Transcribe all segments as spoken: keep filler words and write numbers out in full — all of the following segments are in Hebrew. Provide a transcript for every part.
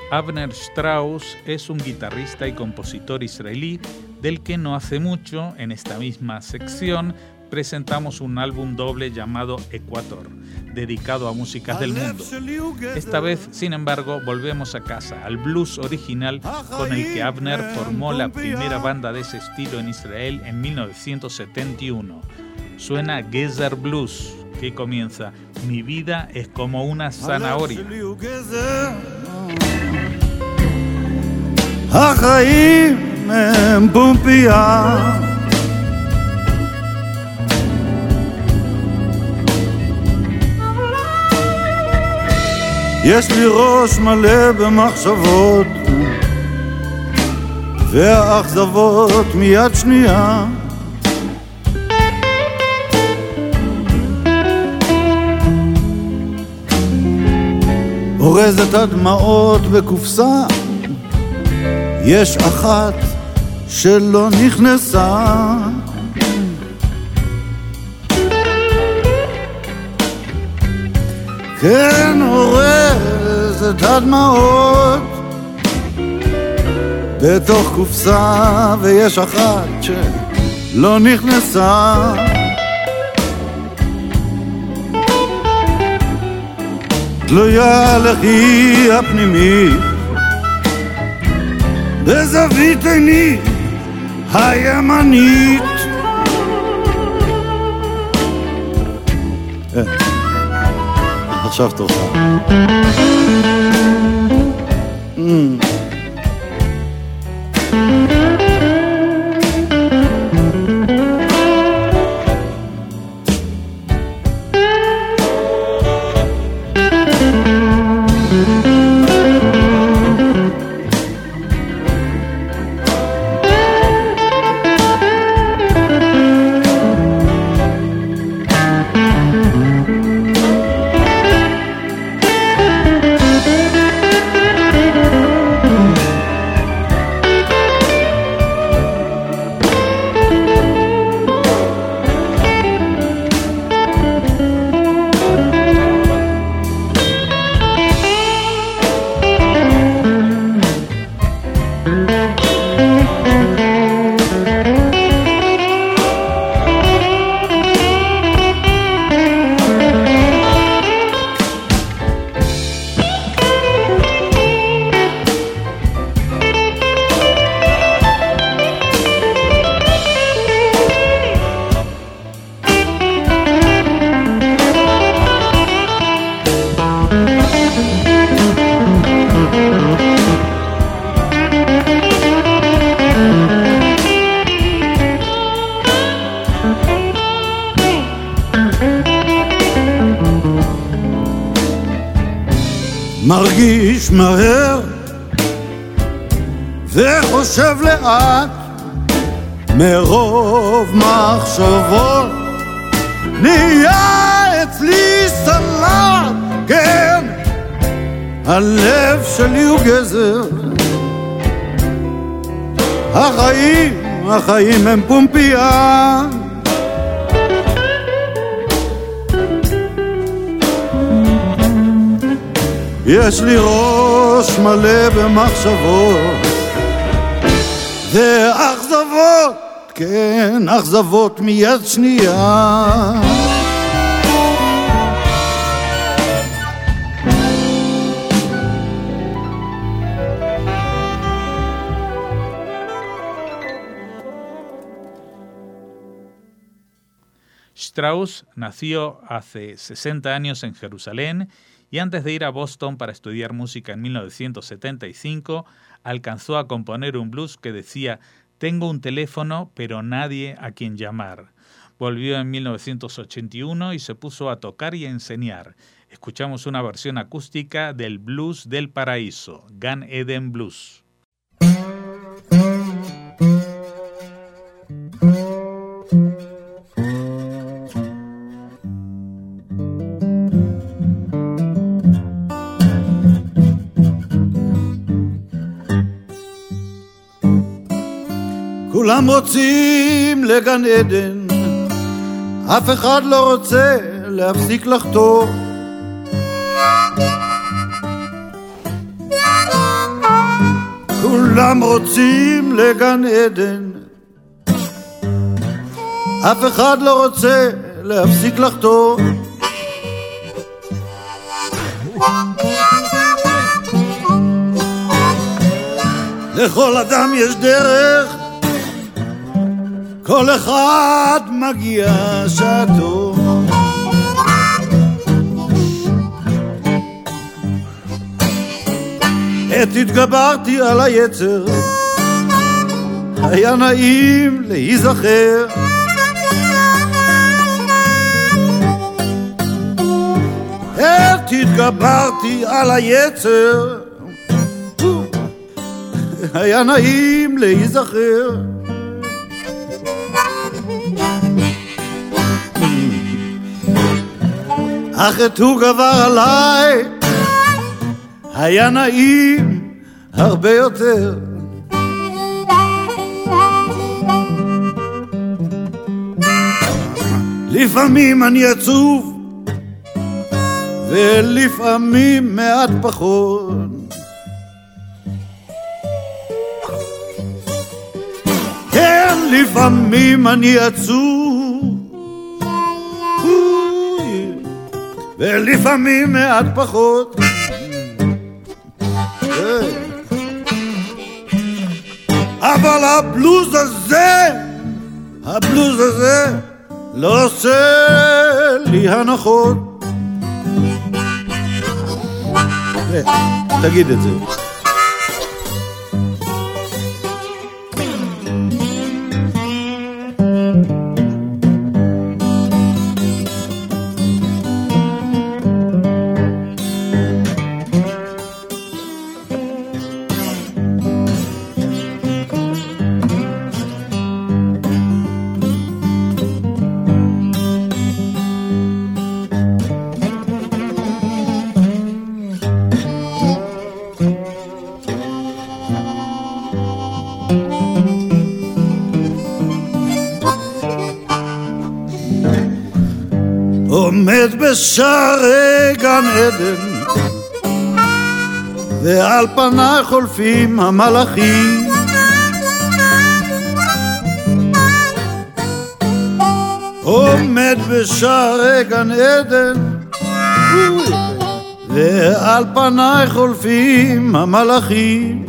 Avner Strauss es un guitarrista y compositor israelí del que no hace mucho, en esta misma sección, presentamos un álbum doble llamado Ecuador, dedicado a músicas del mundo. Esta vez, sin embargo, volvemos a casa, al blues original con el que Avner formó la primera banda de ese estilo en Israel en mil novecientos setenta y uno. Suena Gezer Blues, que comienza: mi vida es como una zanahoria. החיים הם פומפיה, יש לי ראש מלא במחשבות והאכזבות מיד שנייה, אורזת הדמעות בקופסה, יש אחת שלא נכנסה, כן אורזת הדמעות בתוך קופסה, ויש אחת שלא נכנסה, תלויה לכי הפנימית בזווית עיני הימנית. עכשיו תורך. מרגיש מהר וחושב לאט, מרוב מחשבות נהיה אצלי סלט, כן, הלב שלי הוא גזר, החיים, החיים הם פומפיה, יש לי ראש מלא במחשבות ואכזבות, כן, אכזבות מיד שנייה. Strauss nació hace sesenta años en Jerusalén y antes de ir a Boston para estudiar música en mil novecientos setenta y cinco, alcanzó a componer un blues que decía: tengo un teléfono, pero nadie a quien llamar. Volvió en mil novecientos ochenta y uno y se puso a tocar y a enseñar. Escuchamos una versión acústica del Blues del Paraíso, Gan Eden Blues. כולם רוצים לגן עדן, אף אחד לא רוצה להפסיק לחתור. כולם רוצים לגן עדן, אף אחד לא רוצה להפסיק לחתור. לכל אדם יש דרך, כל אחד מגיע שעתו. עת התגברתי על היצר, היה נעים להיזכר. עת התגברתי על היצר, היה נעים להיזכר. אך עת הוא גבר עליי, היה נעים הרבה יותר. לפעמים אני עצוב, ולפעמים מעט פחות. כן, לפעמים אני עצוב, ולפעמים מעט פחות. אבל הבלוז הזה, הבלוז הזה לא עושה לי הנחות. תגיד את זה. עומד בשערי גן עדן, ועל פניי חולפים המלאכים. עומד בשערי גן עדן, ועל פניי חולפים המלאכים.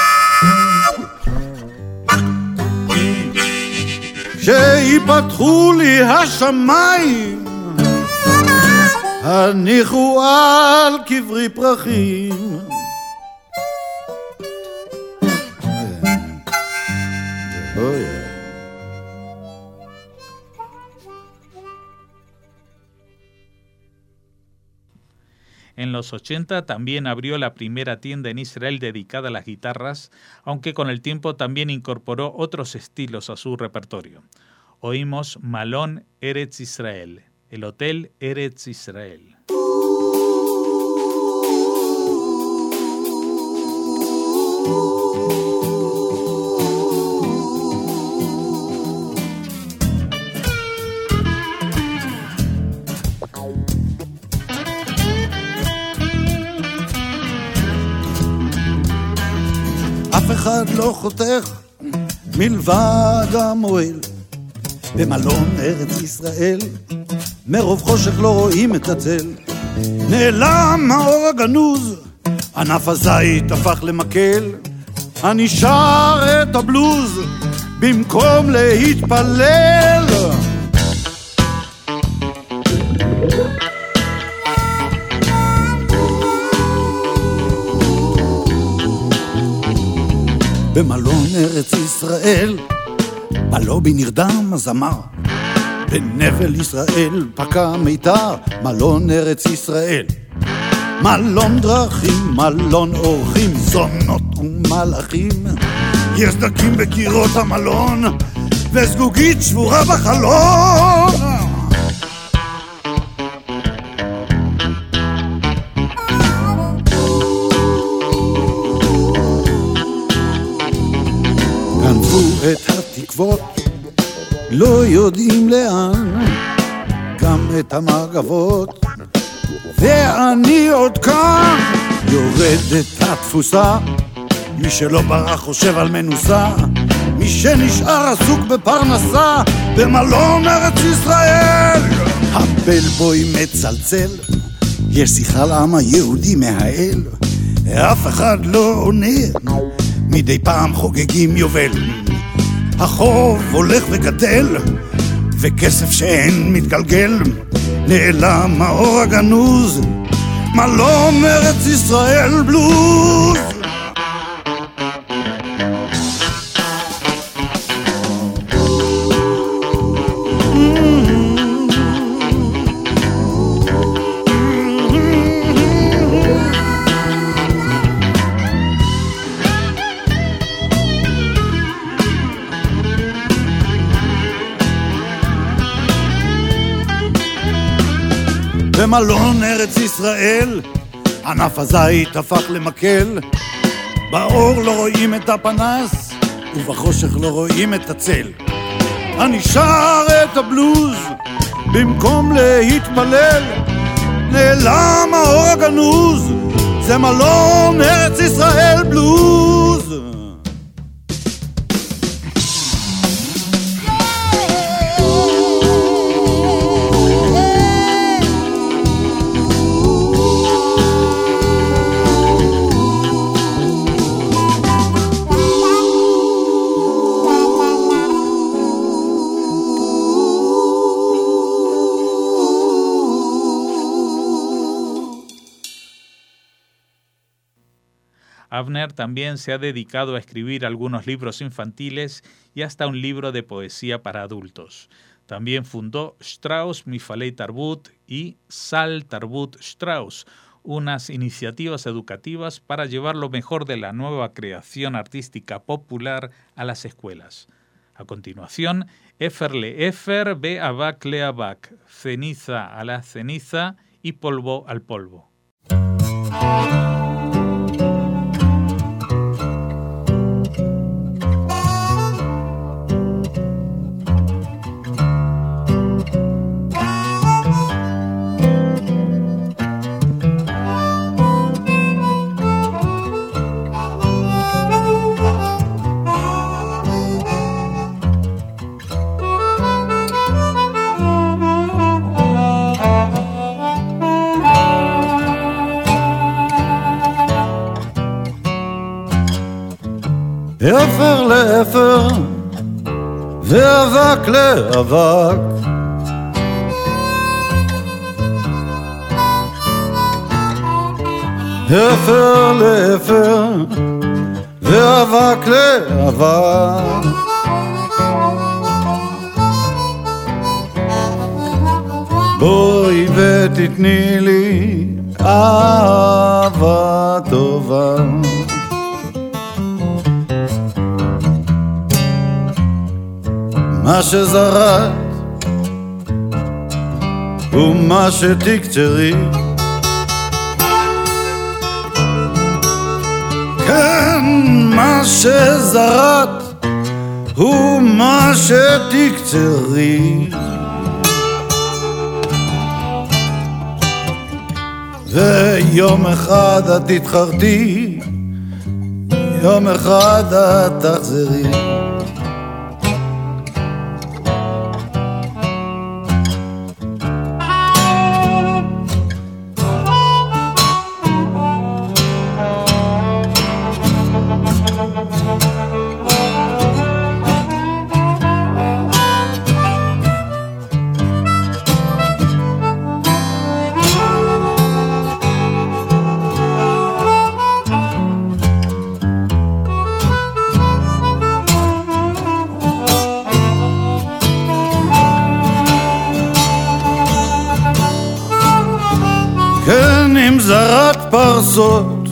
כשיפתחו לי השמיים, הניחו על קברי פרחים. En los ochenta también abrió la primera tienda en Israel dedicada a las guitarras, aunque con el tiempo también incorporó otros estilos a su repertorio. Oímos Malón Eretz Israel, el Hotel Eretz Israel. אף אחד לא חותך מלבד המועל במלון ארץ ישראל, מרוב חושך לא רואים את הצל. נעלם האור הגנוז, ענף הזית הפך למקל, אני שר את הבלוז במקום להתפלל. במלון ארץ ישראל בלובי נרדם הזמר, בנבל ישראל פקע מיתר. מלון ארץ ישראל, מלון דרכים, מלון אורחים, זונות ומלאכים. יש דקים בקירות המלון וזגוגית שבורה בחלון. את התקוות לא יודעים לאן, גם את המגבות, ואני עוד כאן. יורדת התפוסה, מי שלא ברח חושב על מנוסה, מי שנשאר עסוק בפרנסה במלון ארץ ישראל. הבלבוי מצלצל, יש שיחה לעם היהודי מהאל, אף אחד לא עונה, מדי פעם חוגגים יובל. החוב הולך וגדל, וכסף שאין מתגלגל, נעלם האור הגנוז, מלון ארץ ישראל בלוז. במלון ארץ ישראל ענף הזית הפך למקל, באור לא רואים את הפנס ובחושך לא רואים את הצל. אני שר את הבלוז במקום להתפלל, נעלם האור הגנוז, זה מלון ארץ ישראל בלוז. Avner también se ha dedicado a escribir algunos libros infantiles y hasta un libro de poesía para adultos. También fundó Strauss Mifalei Tarbut y Sal Tarbut Strauss, unas iniciativas educativas para llevar lo mejor de la nueva creación artística popular a las escuelas. A continuación, Efer le Efer, Be Avak le Avak, ceniza a la ceniza y polvo al polvo. אפר לאפר ואבק לאבק, אפר לאפר ואבק לאבק, בואי ותתני לי אהבה טובה, מה שזרעת ומה שתקצרי, כן, מה שזרעת ומה שתקצרי, ויום אחד את תתחרתי, יום אחד את תחזרי. זרת פרסות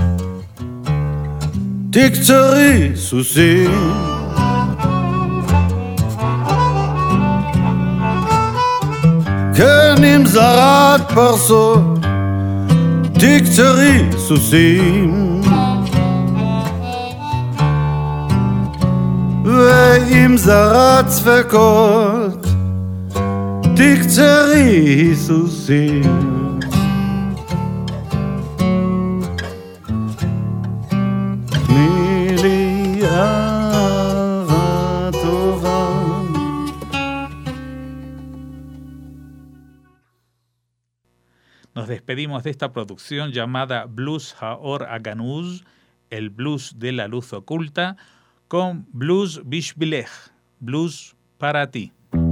תקצרי סוסים, כן, עם זרת פרסות תקצרי סוסים, ועם זרת ספקות תקצרי סוסים. Me Nos despedimos de esta producción llamada Blues Haor Aganuz, el blues de la luz oculta, con Blues Bishbilech, blues para ti.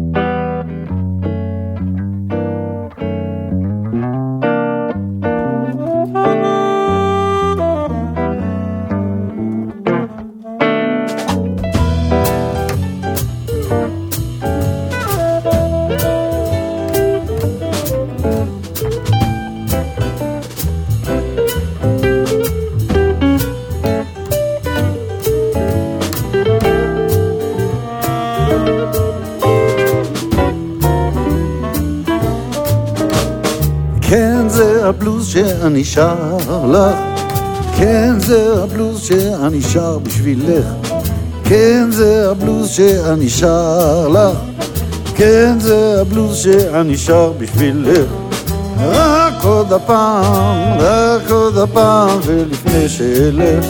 הבלוז שאני שר לך, כן זה הבלוז שאני שר בשבילך, כן זה הבלוז שאני שר לך, כן זה הבלוז שאני שר בשבילך. רק עוד הפעם, רק עוד הפעם ולפני שאלך.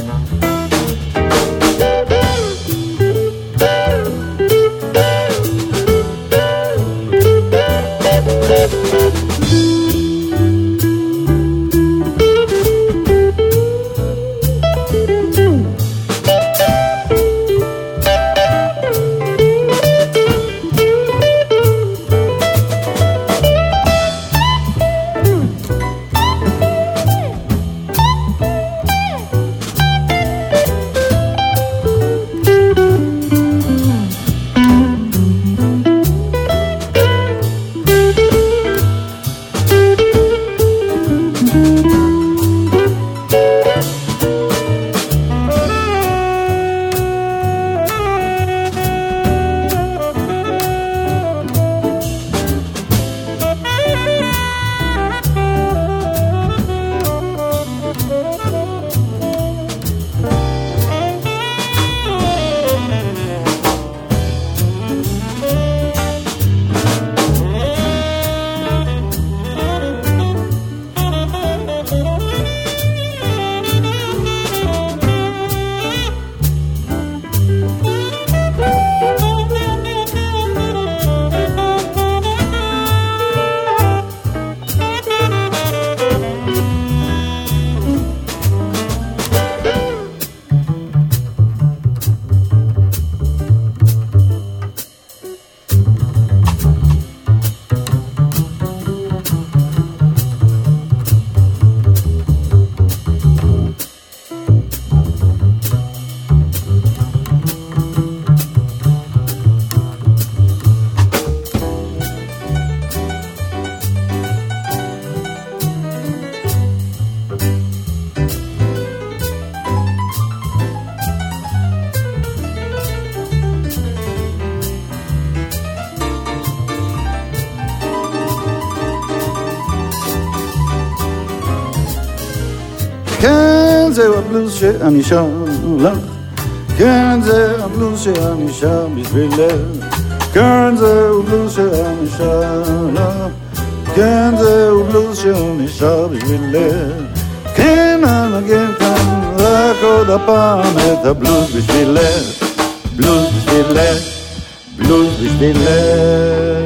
כן זהו הבלוז שאני שר לך, כן זהו הבלוז שאני שר בשבילך, כן זהו בלוז שאני שר לך, כן זהו בלוז שאני שר בשבילך, כן אנגן כאן רק עוד הפעם את הבלוז בשבילך, בלוז בשבילך, בלוז בשבילך.